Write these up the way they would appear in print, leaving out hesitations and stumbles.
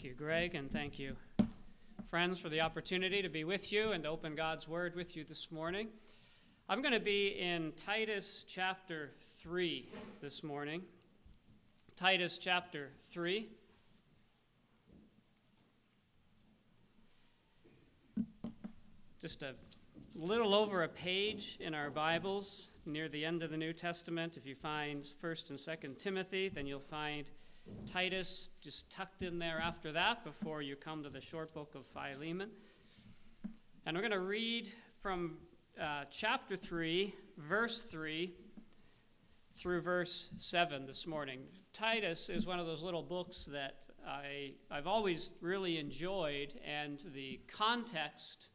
Thank you, Greg, and thank you, friends, for the opportunity to be with you and to open God's Word with you this morning. I'm going to be in Titus chapter 3 this morning. Titus chapter 3. Just a little over a page in our Bibles near the end of the New Testament. If you find 1st and 2nd Timothy, then you'll find Titus just tucked in there after that before you come to the short book of Philemon. And we're going to read from chapter 3, verse 3 through verse 7 this morning. Titus is one of those little books that I've always really enjoyed, and the context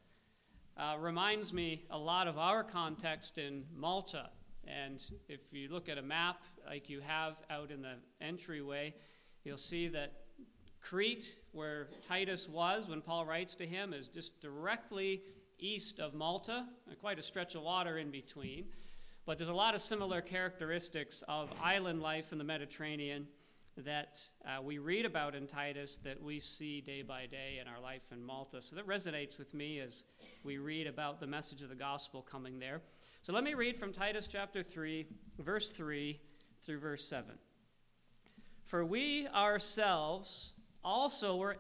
reminds me a lot of our context in Malta. And if you look at a map like you have out in the entryway, you'll see that Crete, where Titus was when Paul writes to him, is just directly east of Malta, quite a stretch of water in between. But there's a lot of similar characteristics of island life in the Mediterranean that we read about in Titus that we see day by day in our life in Malta. So that resonates with me as we read about the message of the gospel coming there. So let me read from Titus chapter 3, verse 3 through verse 7. For we ourselves also were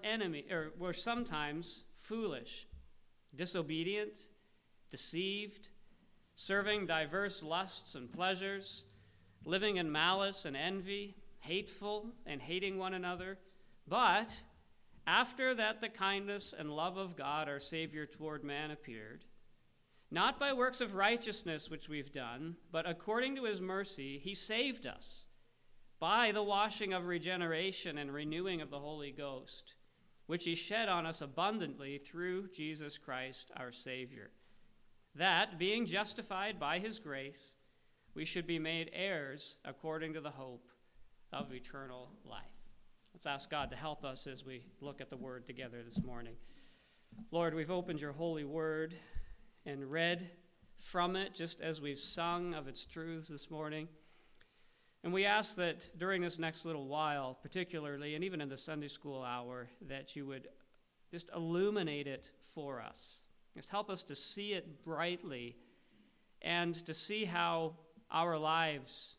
sometimes foolish, disobedient, deceived, serving diverse lusts and pleasures, living in malice and envy, hateful and hating one another. But after that the kindness and love of God our Savior toward man appeared, not by works of righteousness which we've done, but according to his mercy he saved us by the washing of regeneration and renewing of the Holy Ghost, which he shed on us abundantly through Jesus Christ our Savior, that, being justified by his grace, we should be made heirs according to the hope of eternal life. Let's ask God to help us as we look at the Word together this morning. Lord, we've opened your holy Word and read from it just as we've sung of its truths this morning. And we ask that during this next little while, particularly, and even in the Sunday school hour, that you would just illuminate it for us. Just help us to see it brightly and to see how our lives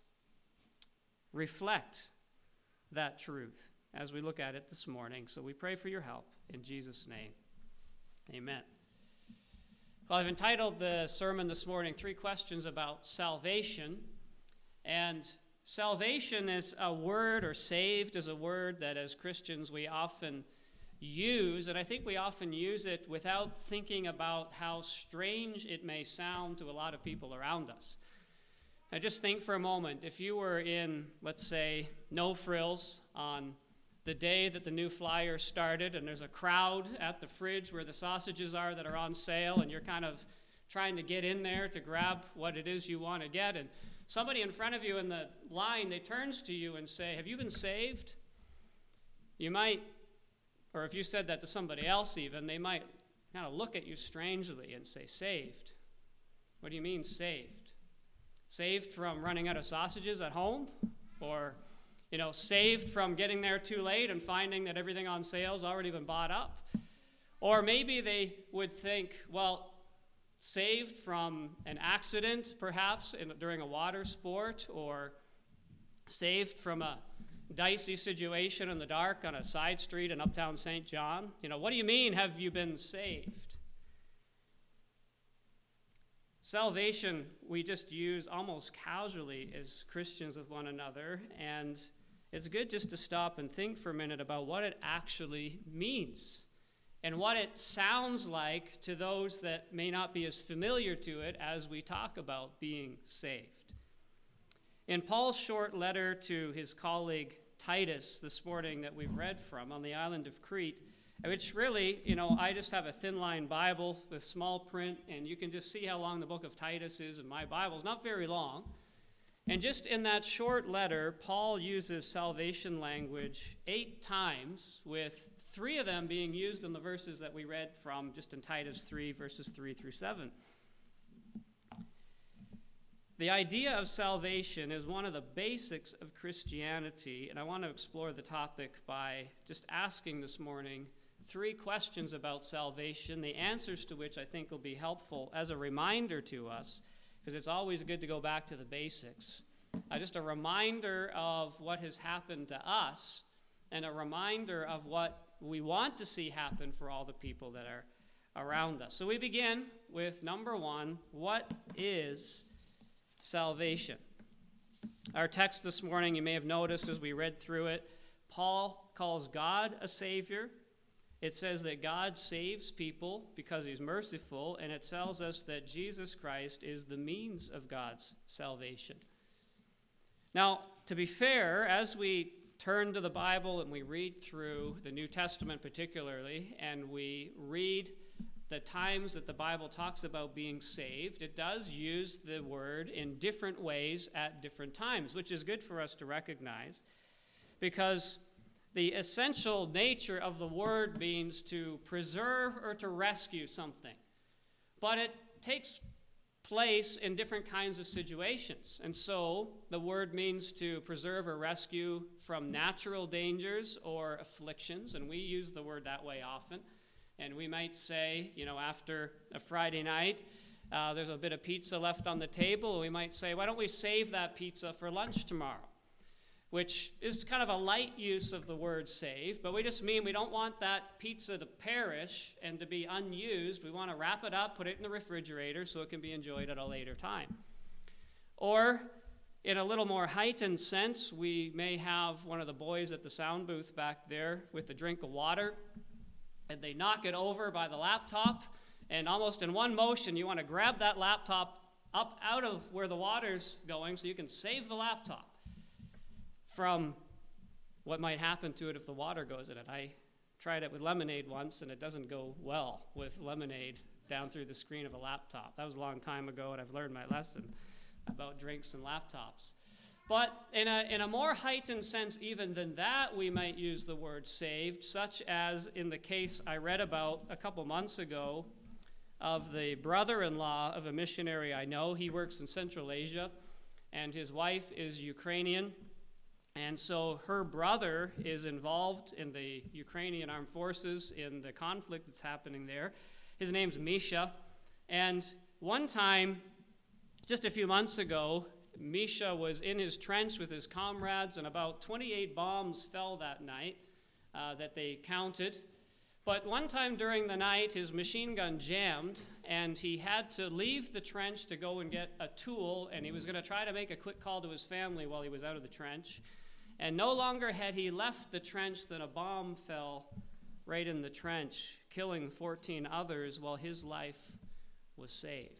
reflect that truth as we look at it this morning. So we pray for your help in Jesus' name. Amen. Well, I've entitled the sermon this morning, 3 Questions About Salvation. And salvation is a word, or saved is a word that as Christians we often use, and I think we often use it without thinking about how strange it may sound to a lot of people around us. Now just think for a moment, if you were in, let's say, No Frills on the day that the new flyer started, and there's a crowd at the fridge where the sausages are that are on sale, and you're kind of trying to get in there to grab what it is you want to get, and somebody in front of you in the line, they turns to you and say, "Have you been saved?" You might, or if you said that to somebody else even, they might kind of look at you strangely and say, "Saved? What do you mean saved? Saved from running out of sausages at home? Or, saved from getting there too late and finding that everything on sale's already been bought up?" Or maybe they would think, well, saved from an accident, perhaps, during a water sport, or saved from a dicey situation in the dark on a side street in uptown St. John. What do you mean, have you been saved? Salvation, we just use almost casually as Christians with one another, and it's good just to stop and think for a minute about what it actually means and what it sounds like to those that may not be as familiar to it as we talk about being saved. In Paul's short letter to his colleague Titus this morning that we've read from on the island of Crete, which really, I just have a thin-line Bible with small print, and you can just see how long the book of Titus is in my Bible. It's not very long. And just in that short letter, Paul uses salvation language 8 times, with 3 of them being used in the verses that we read from just in Titus 3, verses 3 through 7. The idea of salvation is one of the basics of Christianity, and I want to explore the topic by just asking this morning 3 questions about salvation, the answers to which I think will be helpful as a reminder to us, because it's always good to go back to the basics. Just a reminder of what has happened to us, and a reminder of what we want to see happen for all the people that are around us. So we begin with number 1, what is salvation? Our text this morning, you may have noticed as we read through it, Paul calls God a Savior. It says that God saves people because he's merciful, and it tells us that Jesus Christ is the means of God's salvation. Now, to be fair, as we turn to the Bible and we read through the New Testament particularly, and we read the times that the Bible talks about being saved, it does use the word in different ways at different times, which is good for us to recognize, because the essential nature of the word means to preserve or to rescue something. But it takes place in different kinds of situations. And so the word means to preserve or rescue from natural dangers or afflictions, and we use the word that way often. And we might say, after a Friday night, there's a bit of pizza left on the table, and we might say, why don't we save that pizza for lunch tomorrow? Which is kind of a light use of the word save, but we just mean we don't want that pizza to perish and to be unused. We want to wrap it up, put it in the refrigerator so it can be enjoyed at a later time. Or, in a little more heightened sense, we may have one of the boys at the sound booth back there with a drink of water, and they knock it over by the laptop, and almost in one motion you want to grab that laptop up out of where the water's going so you can save the laptop from what might happen to it if the water goes in it. I tried it with lemonade once, and it doesn't go well with lemonade down through the screen of a laptop. That was a long time ago, and I've learned my lesson about drinks and laptops. But in a more heightened sense even than that, we might use the word saved, such as in the case I read about a couple months ago of the brother-in-law of a missionary I know. He works in Central Asia, and his wife is Ukrainian. And so her brother is involved in the Ukrainian armed forces in the conflict that's happening there. His name's Misha. And one time, just a few months ago, Misha was in his trench with his comrades, and about 28 bombs fell that night that they counted. But one time during the night, his machine gun jammed, and he had to leave the trench to go and get a tool, and he was going to try to make a quick call to his family while he was out of the trench. And no longer had he left the trench than a bomb fell right in the trench, killing 14 others while his life was saved.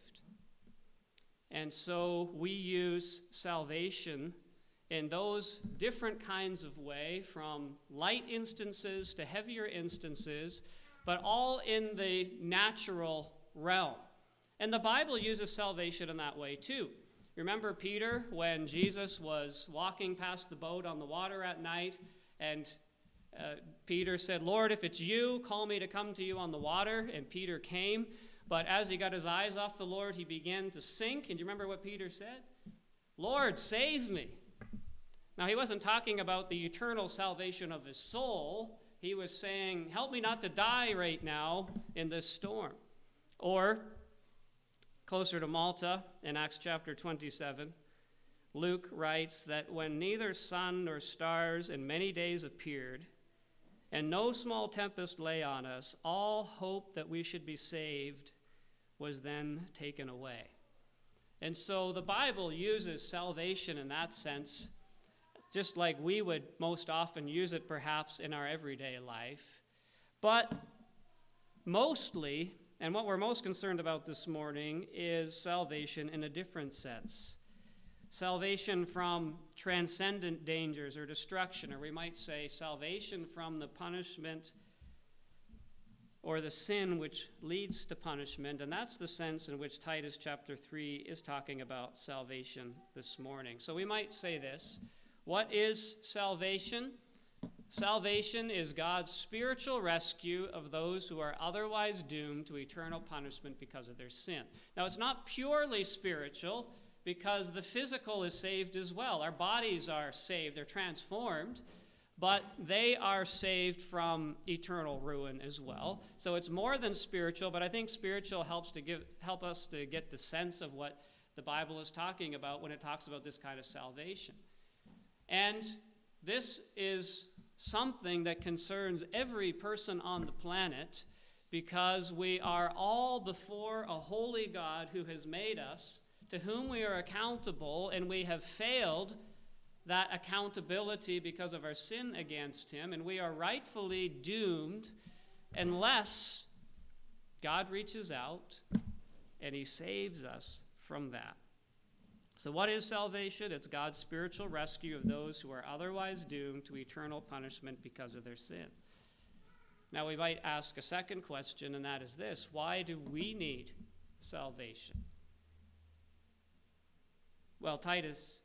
And so we use salvation in those different kinds of way, from light instances to heavier instances, but all in the natural realm. And the Bible uses salvation in that way too. Remember Peter when Jesus was walking past the boat on the water at night, and Peter said, "Lord, if it's you, call me to come to you on the water." And Peter came. But as he got his eyes off the Lord, he began to sink. And do you remember what Peter said? "Lord, save me." Now, he wasn't talking about the eternal salvation of his soul. He was saying, help me not to die right now in this storm. Or, closer to Malta, in Acts chapter 27, Luke writes that when neither sun nor stars in many days appeared, and no small tempest lay on us, all hope that we should be saved was then taken away. And so the Bible uses salvation in that sense, just like we would most often use it perhaps in our everyday life. But mostly, and what we're most concerned about this morning, is salvation in a different sense. Salvation from transcendent dangers or destruction, or we might say salvation from the punishment or the sin which leads to punishment. And that's the sense in which Titus chapter 3 is talking about salvation this morning. So we might say this: what is salvation? Salvation is God's spiritual rescue of those who are otherwise doomed to eternal punishment because of their sin. Now, it's not purely spiritual, because the physical is saved as well. Our bodies are saved, they're transformed, but they are saved from eternal ruin as well. So it's more than spiritual, but I think spiritual help us to get the sense of what the Bible is talking about when it talks about this kind of salvation. And this is something that concerns every person on the planet, because we are all before a holy God who has made us, to whom we are accountable, and we have failed that accountability because of our sin against him, and we are rightfully doomed unless God reaches out and he saves us from that. So what is salvation? It's God's spiritual rescue of those who are otherwise doomed to eternal punishment because of their sin. Now we might ask a second question, and that is this: why do we need salvation? Well, Titus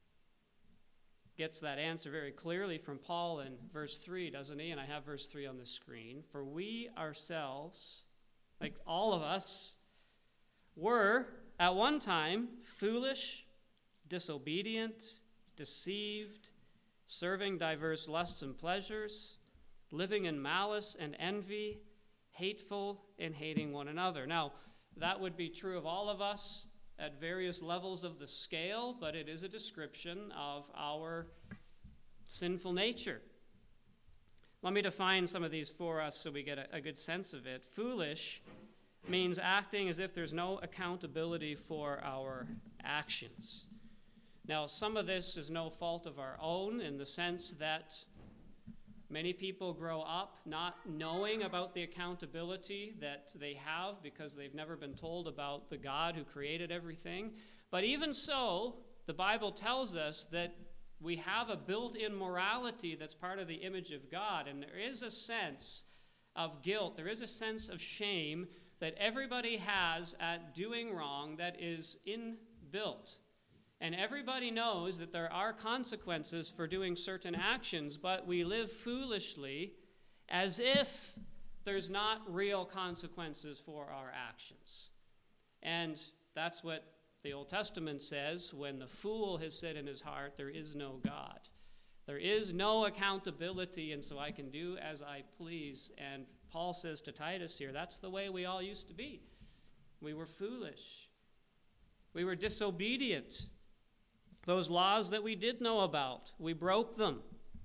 gets that answer very clearly from Paul in verse 3, doesn't he? And I have verse 3 on the screen. For we ourselves, like all of us, were at one time foolish, disobedient, deceived, serving diverse lusts and pleasures, living in malice and envy, hateful and hating one another. Now, that would be true of all of us at various levels of the scale, but it is a description of our sinful nature. Let me define some of these for us so we get a good sense of it. Foolish means acting as if there's no accountability for our actions. Now, some of this is no fault of our own, in the sense that many people grow up not knowing about the accountability that they have because they've never been told about the God who created everything. But even so, the Bible tells us that we have a built-in morality that's part of the image of God, and there is a sense of guilt, there is a sense of shame that everybody has at doing wrong that is inbuilt. And everybody knows that there are consequences for doing certain actions, but we live foolishly as if there's not real consequences for our actions. And that's what the Old Testament says: when the fool has said in his heart, there is no God. There is no accountability, and so I can do as I please. And Paul says to Titus here, that's the way we all used to be. We were foolish. We were disobedient. Those laws that we did know about, we broke them.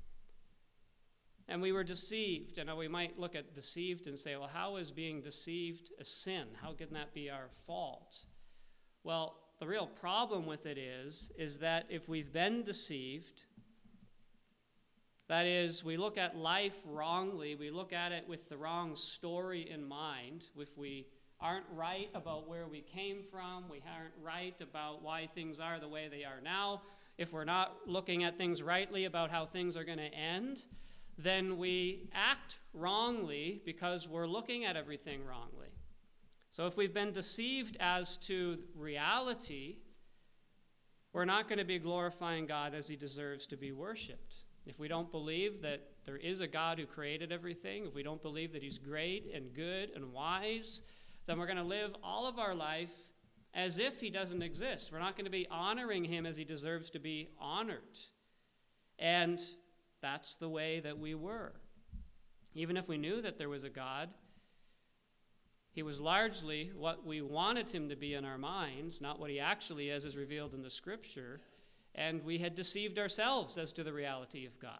And we were deceived. And we might look at deceived and say, well, how is being deceived a sin? How can that be our fault? Well, the real problem with it is that if we've been deceived, that is, we look at life wrongly, we look at it with the wrong story in mind, if we aren't right about where we came from, we aren't right about why things are the way they are now, if we're not looking at things rightly about how things are going to end, then we act wrongly because we're looking at everything wrongly. So if we've been deceived as to reality, we're not going to be glorifying God as he deserves to be worshipped. If we don't believe that there is a God who created everything, if we don't believe that he's great and good and wise, then we're going to live all of our life as if he doesn't exist. We're not going to be honoring him as he deserves to be honored. And that's the way that we were. Even if we knew that there was a God, he was largely what we wanted him to be in our minds, not what he actually is as revealed in the Scripture, and we had deceived ourselves as to the reality of God.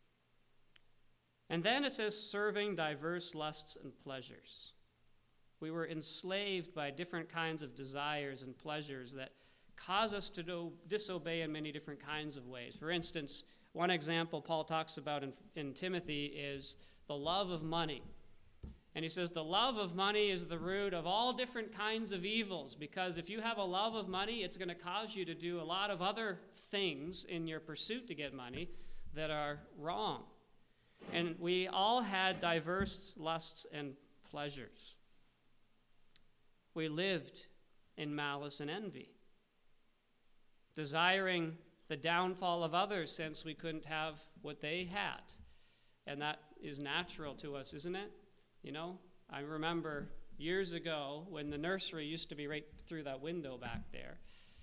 And then it says, serving diverse lusts and pleasures. We were enslaved by different kinds of desires and pleasures that cause us to disobey in many different kinds of ways. For instance, one example Paul talks about in Timothy is the love of money. And he says the love of money is the root of all different kinds of evils, because if you have a love of money, it's going to cause you to do a lot of other things in your pursuit to get money that are wrong. And we all had diverse lusts and pleasures. We lived in malice and envy, desiring the downfall of others since we couldn't have what they had. And that is natural to us, isn't it? You know, I remember years ago when the nursery used to be right through that window back there.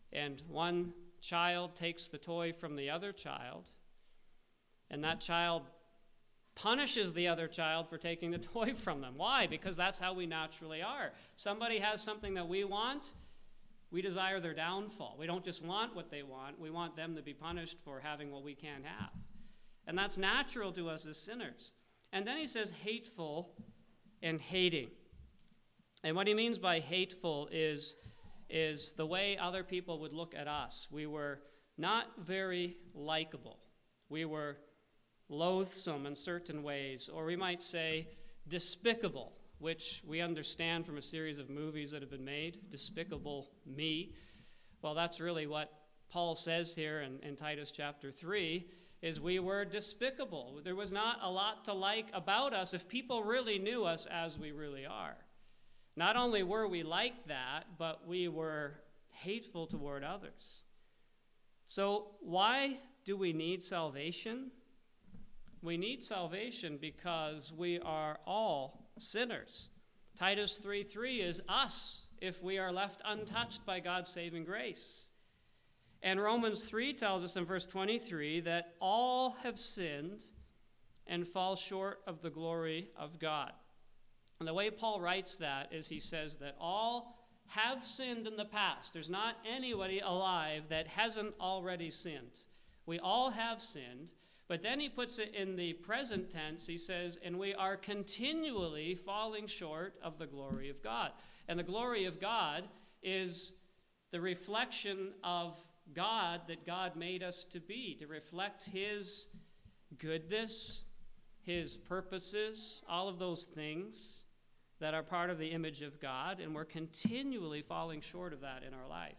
and one child takes the toy from the other child, and that child punishes the other child for taking the toy from them. Why? Because that's how we naturally are. Somebody has something that we want, we desire their downfall. We don't just want what they want, we want them to be punished for having what we can't have. And that's natural to us as sinners. And then he says hateful and hating. And what he means by hateful is the way other people would look at us. We were not very likable. We were loathsome in certain ways, or we might say despicable, which we understand from a series of movies that have been made, Despicable Me. Well, that's really what Paul says here in Titus chapter 3, is we were despicable. There was not a lot to like about us if people really knew us as we really are. Not only were we like that, but we were hateful toward others. So why do we need salvation? We need salvation because we are all sinners. Titus 3:3 is us if we are left untouched by God's saving grace. And Romans 3 tells us in verse 23 that all have sinned and fall short of the glory of God. And the way Paul writes that is he says that all have sinned in the past. There's not anybody alive that hasn't already sinned. We all have sinned. But then he puts it in the present tense. He says, and we are continually falling short of the glory of God. And the glory of God is the reflection of God that God made us to be, to reflect his goodness, his purposes, all of those things that are part of the image of God, and we're continually falling short of that in our life.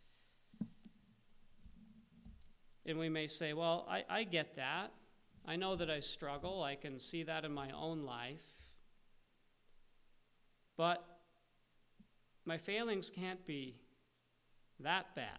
And we may say, well, I get that. I know that I struggle. I can see that in my own life. But my failings can't be that bad.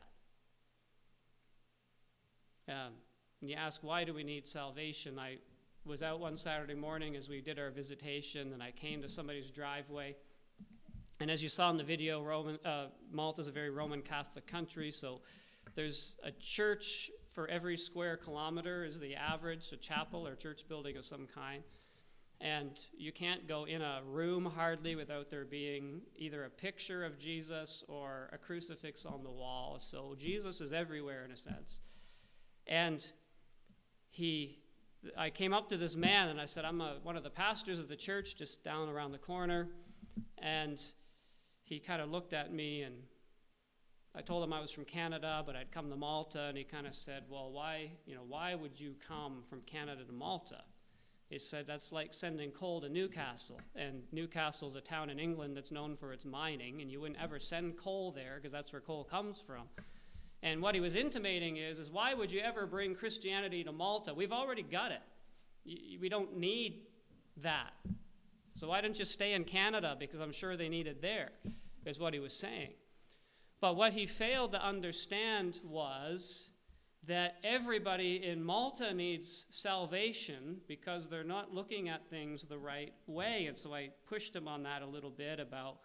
And you ask, why do we need salvation? I was out one Saturday morning as we did our visitation, and I came to somebody's driveway. And as you saw in the video, Malta is a very Roman Catholic country, so there's a church for every square kilometer is the average, a chapel or church building of some kind. And you can't go in a room hardly without there being either a picture of Jesus or a crucifix on the wall. So Jesus is everywhere in a sense. And I came up to this man and I said, I'm one of the pastors of the church just down around the corner. And he kind of looked at me, and I told him I was from Canada, but I'd come to Malta, and he kind of said, well, why would you come from Canada to Malta? He said, that's like sending coal to Newcastle, and Newcastle's a town in England that's known for its mining, and you wouldn't ever send coal there because that's where coal comes from. And what he was intimating is why would you ever bring Christianity to Malta? We've already got it. We don't need that. So why don't you stay in Canada, because I'm sure they need it there, is what he was saying. But what he failed to understand was that everybody in Malta needs salvation because they're not looking at things the right way. And so I pushed him on that a little bit about,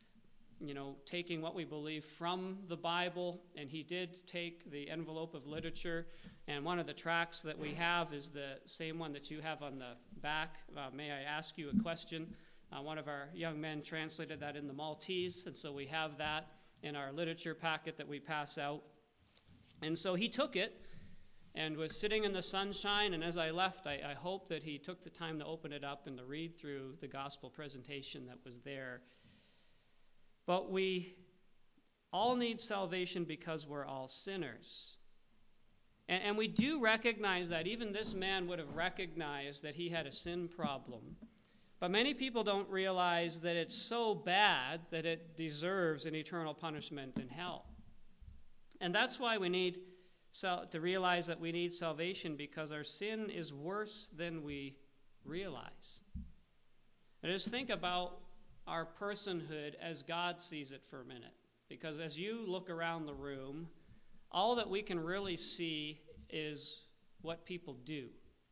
taking what we believe from the Bible. And he did take the envelope of literature. And one of the tracts that we have is the same one that you have on the back. May I ask you a question? One of our young men translated that in the Maltese, and so we have that in our literature packet that we pass out. And so he took it and was sitting in the sunshine, and as I left, I hope that he took the time to open it up and to read through the gospel presentation that was there. But we all need salvation because we're all sinners. And we do recognize that. Even this man would have recognized that he had a sin problem. But many people don't realize that it's so bad that it deserves an eternal punishment in hell. And that's why we need to realize that we need salvation, because our sin is worse than we realize. And just think about our personhood as God sees it for a minute. Because as you look around the room, all that we can really see is what people do.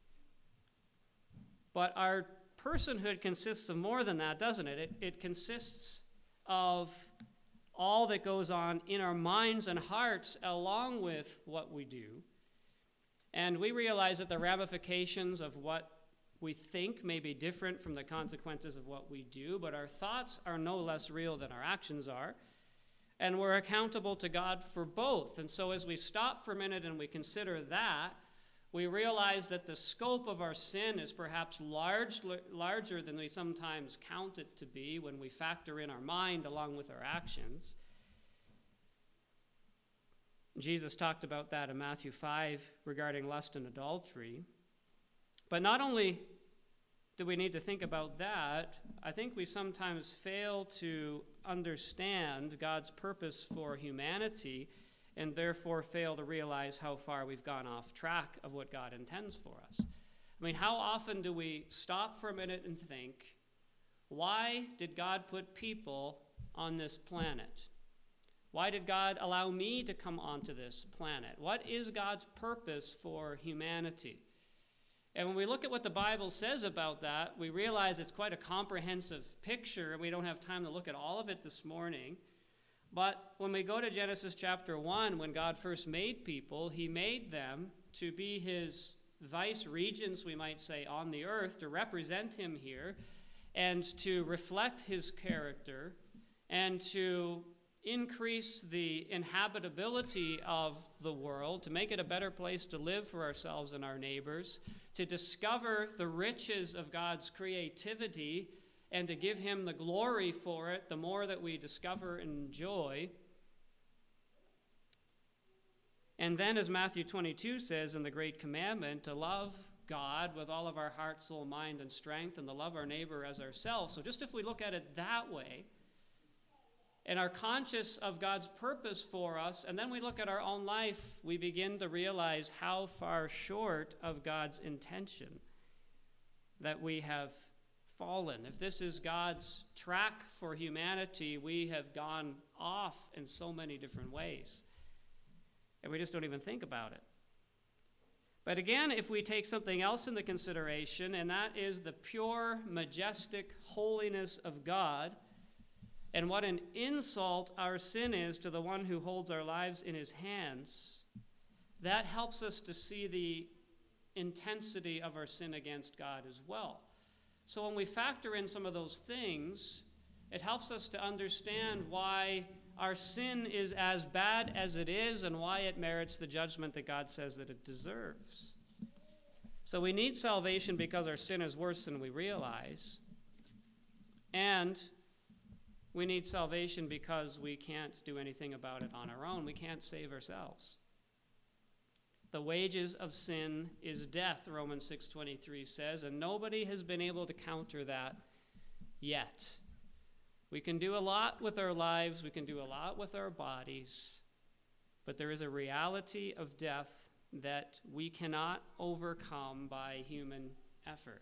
But our personhood consists of more than that, doesn't it? It consists of all that goes on in our minds and hearts along with what we do. And we realize that the ramifications of what we think may be different from the consequences of what we do, but our thoughts are no less real than our actions are. And we're accountable to God for both. And so as we stop for a minute and we consider that, we realize that the scope of our sin is perhaps larger than we sometimes count it to be when we factor in our mind along with our actions. Jesus talked about that in Matthew 5 regarding lust and adultery. But not only do we need to think about that, I think we sometimes fail to understand God's purpose for humanity and therefore fail to realize how far we've gone off track of what God intends for us. I mean, how often do we stop for a minute and think, why did God put people on this planet? Why did God allow me to come onto this planet? What is God's purpose for humanity? And when we look at what the Bible says about that, we realize it's quite a comprehensive picture, and we don't have time to look at all of it this morning. But when we go to Genesis chapter 1, when God first made people, he made them to be his vice regents, we might say, on the earth, to represent him here, and to reflect his character, and to increase the inhabitability of the world, to make it a better place to live for ourselves and our neighbors, to discover the riches of God's creativity and to give him the glory for it the more that we discover and enjoy. And then, as Matthew 22 says in the Great Commandment, to love God with all of our heart, soul, mind, and strength, and to love our neighbor as ourselves. So just if we look at it that way, and are conscious of God's purpose for us, and then we look at our own life, we begin to realize how far short of God's intention that we have fallen. If this is God's track for humanity, we have gone off in so many different ways, and we just don't even think about it. But again, if we take something else into consideration, and that is the pure, majestic holiness of God, and what an insult our sin is to the one who holds our lives in his hands, that helps us to see the intensity of our sin against God as well. So when we factor in some of those things, it helps us to understand why our sin is as bad as it is and why it merits the judgment that God says that it deserves. So we need salvation because our sin is worse than we realize. And we need salvation because we can't do anything about it on our own. We can't save ourselves. The wages of sin is death, Romans 6:23 says, and nobody has been able to counter that yet. We can do a lot with our lives, we can do a lot with our bodies, but there is a reality of death that we cannot overcome by human effort.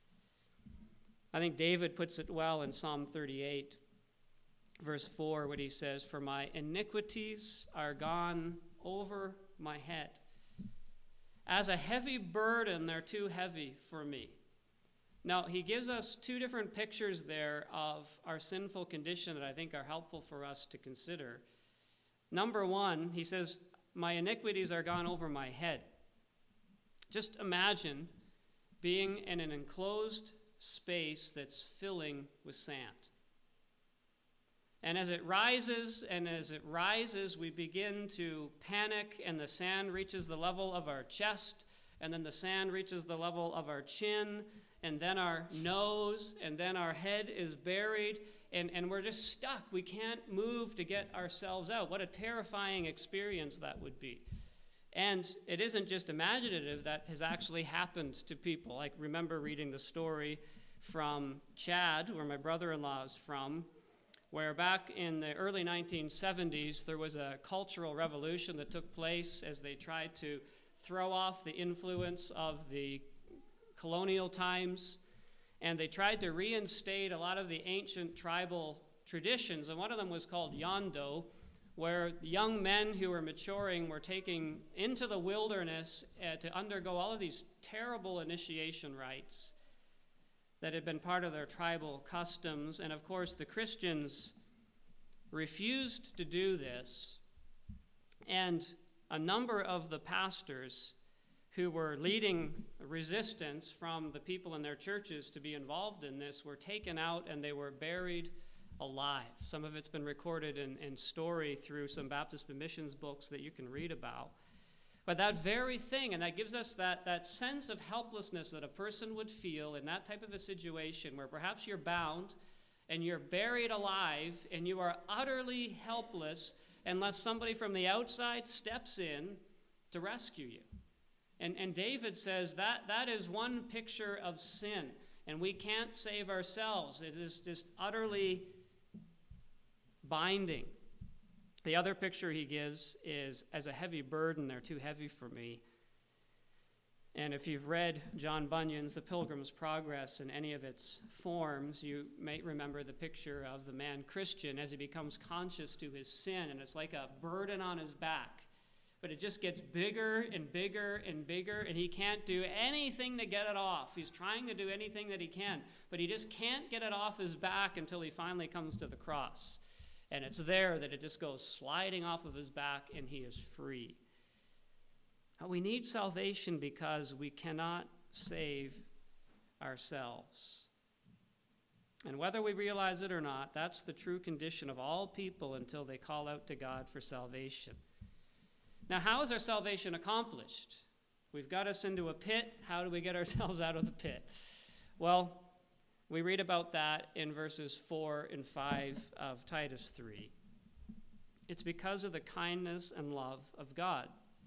I think David puts it well in Psalm 38. Verse 4, when he says, "For my iniquities are gone over my head. As a heavy burden, they're too heavy for me." Now, he gives us two different pictures there of our sinful condition that I think are helpful for us to consider. Number one, he says, "My iniquities are gone over my head." Just imagine being in an enclosed space that's filling with sand. And as it rises, we begin to panic, and the sand reaches the level of our chest, and then the sand reaches the level of our chin, and then our nose, and then our head is buried, and we're just stuck. We can't move to get ourselves out. What a terrifying experience that would be. And it isn't just imaginative, that has actually happened to people. I remember reading the story from Chad, where my brother-in-law is from, where back in the early 1970s, there was a cultural revolution that took place as they tried to throw off the influence of the colonial times, and they tried to reinstate a lot of the ancient tribal traditions, and one of them was called Yondo, where young men who were maturing were taken into the wilderness to undergo all of these terrible initiation rites that had been part of their tribal customs. And of course, the Christians refused to do this, and a number of the pastors who were leading resistance from the people in their churches to be involved in this were taken out and they were buried alive. Some of it's been recorded in story through some Baptist missions books that you can read about. But that very thing, and that gives us that sense of helplessness that a person would feel in that type of a situation where perhaps you're bound and you're buried alive and you are utterly helpless unless somebody from the outside steps in to rescue you. And David says that is one picture of sin, and we can't save ourselves. It is just utterly binding. The other picture he gives is as a heavy burden. They're too heavy for me. And if you've read John Bunyan's The Pilgrim's Progress in any of its forms, you may remember the picture of the man Christian as he becomes conscious to his sin, and it's like a burden on his back. But it just gets bigger and bigger and bigger, and he can't do anything to get it off. He's trying to do anything that he can, but he just can't get it off his back until he finally comes to the cross. And it's there that it just goes sliding off of his back, and he is free. We need salvation because we cannot save ourselves. And whether we realize it or not, that's the true condition of all people until they call out to God for salvation. Now, how is our salvation accomplished? We've got us into a pit. How do we get ourselves out of the pit? Well, we read about that in verses 4 and 5 of Titus 3. It's because of the kindness and love of God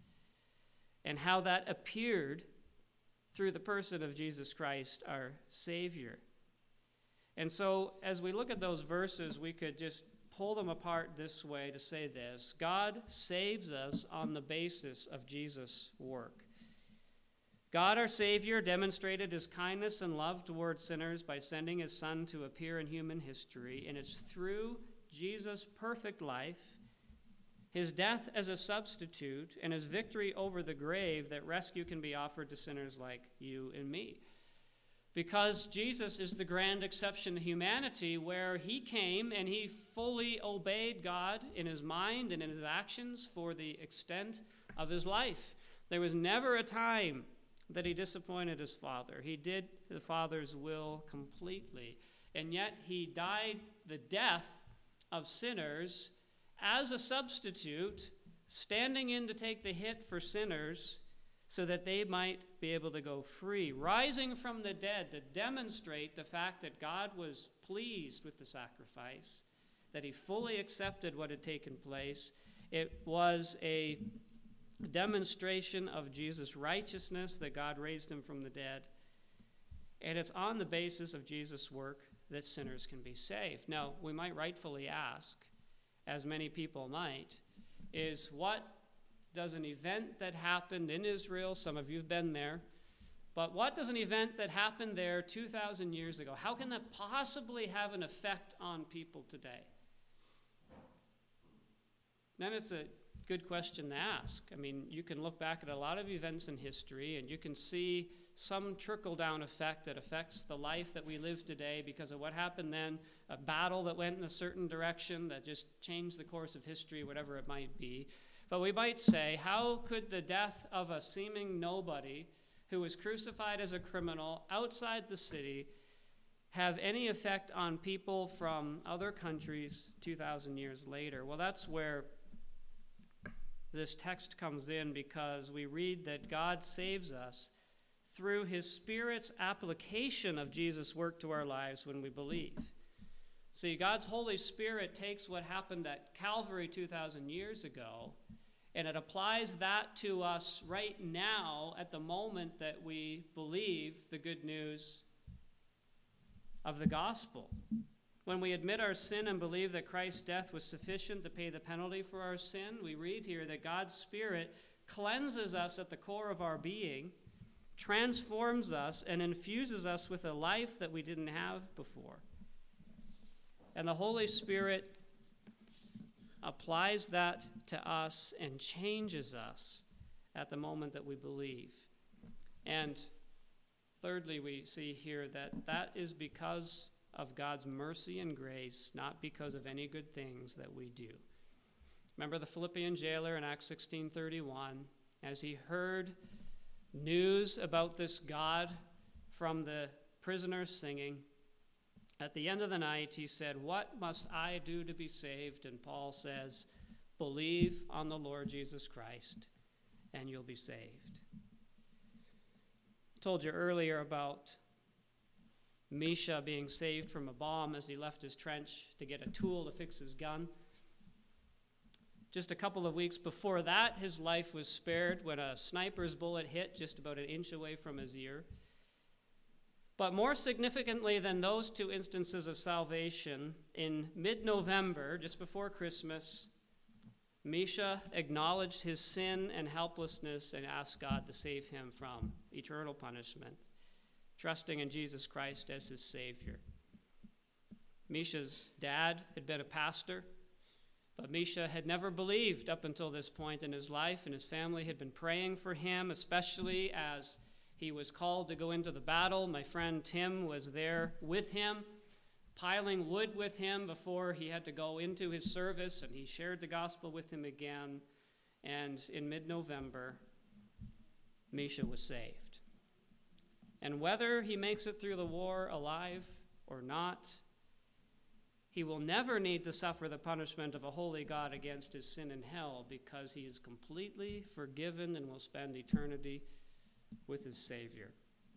and how that appeared through the person of Jesus Christ, our Savior. And so as we look at those verses, we could just pull them apart this way to say this: God saves us on the basis of Jesus' work. God, our Savior, demonstrated his kindness and love towards sinners by sending his Son to appear in human history, and it's through Jesus' perfect life, his death as a substitute, and his victory over the grave that rescue can be offered to sinners like you and me. Because Jesus is the grand exception to humanity, where he came and he fully obeyed God in his mind and in his actions for the extent of his life. There was never a time that he disappointed his Father. He did the Father's will completely. And yet he died the death of sinners as a substitute, standing in to take the hit for sinners so that they might be able to go free, rising from the dead to demonstrate the fact that God was pleased with the sacrifice, that he fully accepted what had taken place. It was a demonstration of Jesus' righteousness that God raised him from the dead. And it's on the basis of Jesus' work that sinners can be saved. Now, we might rightfully ask, as many people might, is what does an event that happened in Israel, some of you have been there, but what does an event that happened there 2,000 years ago, how can that possibly have an effect on people today? Then it's a good question to ask. I mean, you can look back at a lot of events in history and you can see some trickle-down effect that affects the life that we live today because of what happened then, a battle that went in a certain direction that just changed the course of history, whatever it might be. But we might say, how could the death of a seeming nobody who was crucified as a criminal outside the city have any effect on people from other countries 2,000 years later? Well, that's where this text comes in, because we read that God saves us through his Spirit's application of Jesus' work to our lives when we believe. See, God's Holy Spirit takes what happened at Calvary 2,000 years ago, and it applies that to us right now at the moment that we believe the good news of the gospel. When we admit our sin and believe that Christ's death was sufficient to pay the penalty for our sin, we read here that God's Spirit cleanses us at the core of our being, transforms us, and infuses us with a life that we didn't have before. And the Holy Spirit applies that to us and changes us at the moment that we believe. And thirdly, we see here that is because of God's mercy and grace, not because of any good things that we do. Remember the Philippian jailer in Acts 16:31, as he heard news about this God from the prisoners singing, at the end of the night he said, "What must I do to be saved?" And Paul says, "Believe on the Lord Jesus Christ, and you'll be saved." I told you earlier about Misha being saved from a bomb as he left his trench to get a tool to fix his gun. Just a couple of weeks before that, his life was spared when a sniper's bullet hit just about an inch away from his ear. But more significantly than those two instances of salvation, in mid-November, just before Christmas, Misha acknowledged his sin and helplessness and asked God to save him from eternal punishment, trusting in Jesus Christ as his Savior. Misha's dad had been a pastor, but Misha had never believed up until this point in his life, and his family had been praying for him, especially as he was called to go into the battle. My friend Tim was there with him, piling wood with him before he had to go into his service, and he shared the gospel with him again. And in mid-November, Misha was saved. And whether he makes it through the war alive or not, he will never need to suffer the punishment of a holy God against his sin in hell, because he is completely forgiven and will spend eternity with his Savior.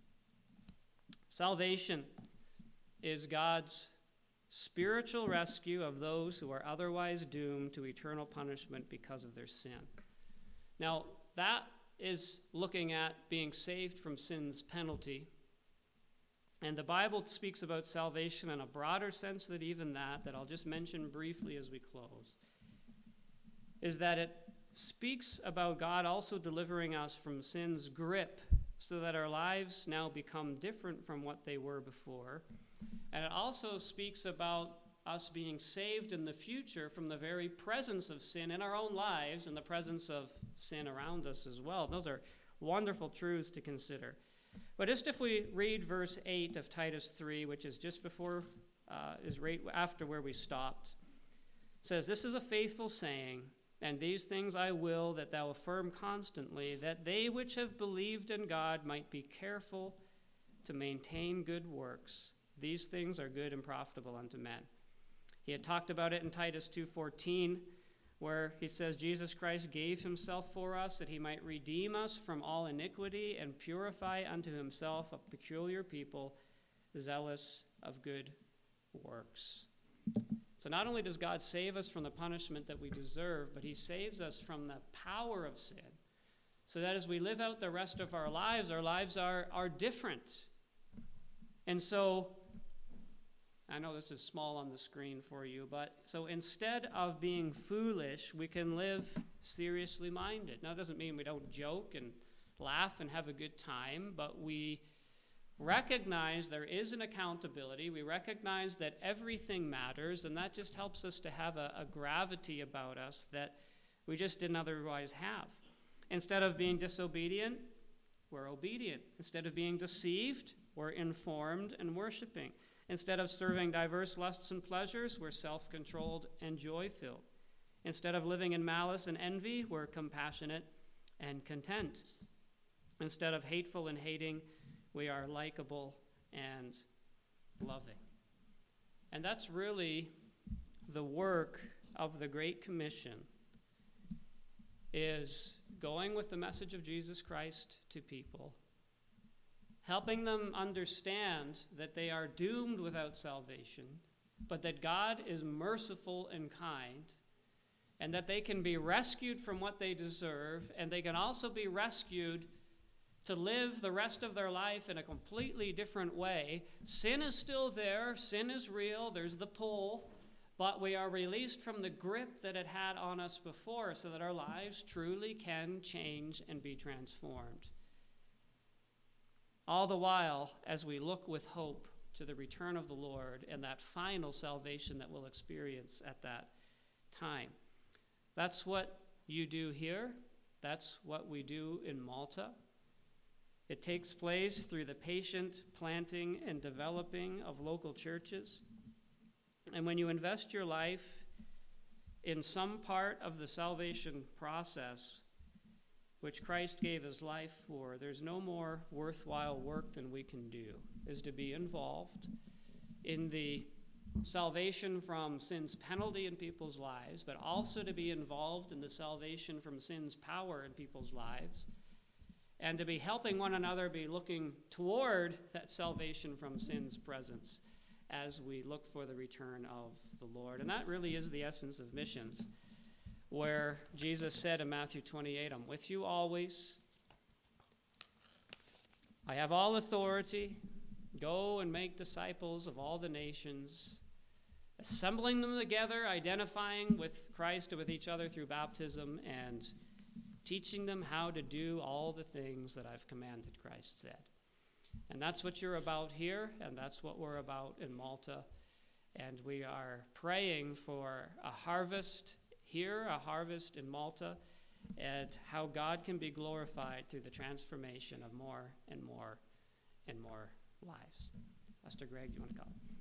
Salvation is God's spiritual rescue of those who are otherwise doomed to eternal punishment because of their sin. Now, that is looking at being saved from sin's penalty. And the Bible speaks about salvation in a broader sense than even that I'll just mention briefly as we close, is that it speaks about God also delivering us from sin's grip so that our lives now become different from what they were before. And it also speaks about us being saved in the future from the very presence of sin in our own lives and the presence of sin around us as well. Those are wonderful truths to consider. But just if we read verse 8 of Titus 3, which is just before, is right after where we stopped, it says, "This is a faithful saying, and these things I will that thou affirm constantly, that they which have believed in God might be careful to maintain good works. These things are good and profitable unto men." He had talked about it in Titus 2:14, where he says, Jesus Christ gave himself for us that he might redeem us from all iniquity and purify unto himself a peculiar people, zealous of good works. So not only does God save us from the punishment that we deserve, but he saves us from the power of sin, so that as we live out the rest of our lives are different. And so, I know this is small on the screen for you, but so instead of being foolish, we can live seriously minded. Now, it doesn't mean we don't joke and laugh and have a good time, but we recognize there is an accountability. We recognize that everything matters, and that just helps us to have a gravity about us that we just didn't otherwise have. Instead of being disobedient, we're obedient. Instead of being deceived, we're informed and worshiping. Instead of serving diverse lusts and pleasures, we're self-controlled and joy-filled. Instead of living in malice and envy, we're compassionate and content. Instead of hateful and hating, we are likable and loving. And that's really the work of the Great Commission, is going with the message of Jesus Christ to people, helping them understand that they are doomed without salvation, but that God is merciful and kind, and that they can be rescued from what they deserve, and they can also be rescued to live the rest of their life in a completely different way. Sin is still there, sin is real, there's the pull, but we are released from the grip that it had on us before, so that our lives truly can change and be transformed. All the while, as we look with hope to the return of the Lord and that final salvation that we'll experience at that time. That's what you do here. That's what we do in Malta. It takes place through the patient planting and developing of local churches. And when you invest your life in some part of the salvation process, which Christ gave his life for, there's no more worthwhile work than we can do, is to be involved in the salvation from sin's penalty in people's lives, but also to be involved in the salvation from sin's power in people's lives, and to be helping one another be looking toward that salvation from sin's presence as we look for the return of the Lord. And that really is the essence of missions, where Jesus said in Matthew 28, I'm with you always. I have all authority. Go and make disciples of all the nations, assembling them together, identifying with Christ and with each other through baptism, and teaching them how to do all the things that I've commanded, Christ said. And that's what you're about here, and that's what we're about in Malta. And we are praying for a harvest here, a harvest in Malta, and how God can be glorified through the transformation of more and more and more lives. Pastor Greg, you want to call?